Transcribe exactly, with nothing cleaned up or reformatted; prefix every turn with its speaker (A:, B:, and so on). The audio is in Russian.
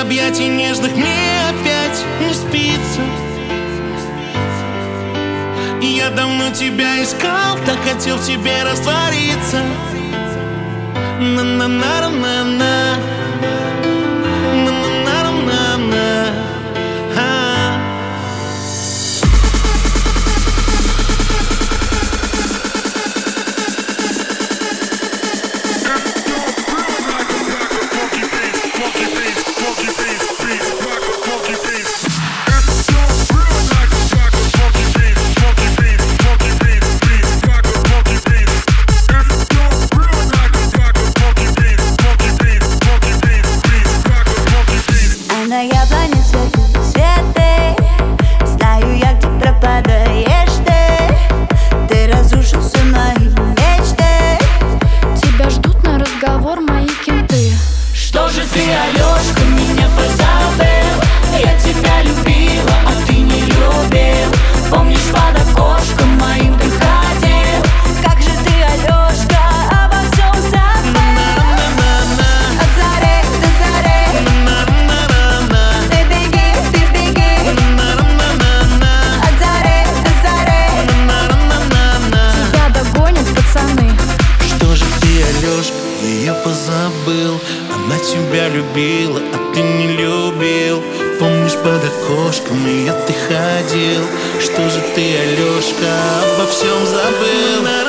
A: объятий нежных мне опять не спится. Я давно тебя искал, так хотел в тебе раствориться. На-на-на-на-на, на-на-на-на-на.
B: На яблоне цветут цветы, знаю я, где пропадаешь ты. Ты разрушил все мои мечты.
C: Тебя ждут на разговор мои кенты.
D: Что же ты, Алёшка, меня позабыл? Я тебя любила, а ты не любил. Помнишь, под окошком моим ты ходил?
B: Как же ты, Алёшка, обо всем забыл? От зари до зари ты беги, ты беги. От зари до зари
C: Тебя догонят пацаны.
A: Что же ты, Алёшка, ее позабыл? Она тебя любила, а ты не любил. Помнишь, под окошком ее ты ходил? Что же ты, Алёшка, обо всем забыл?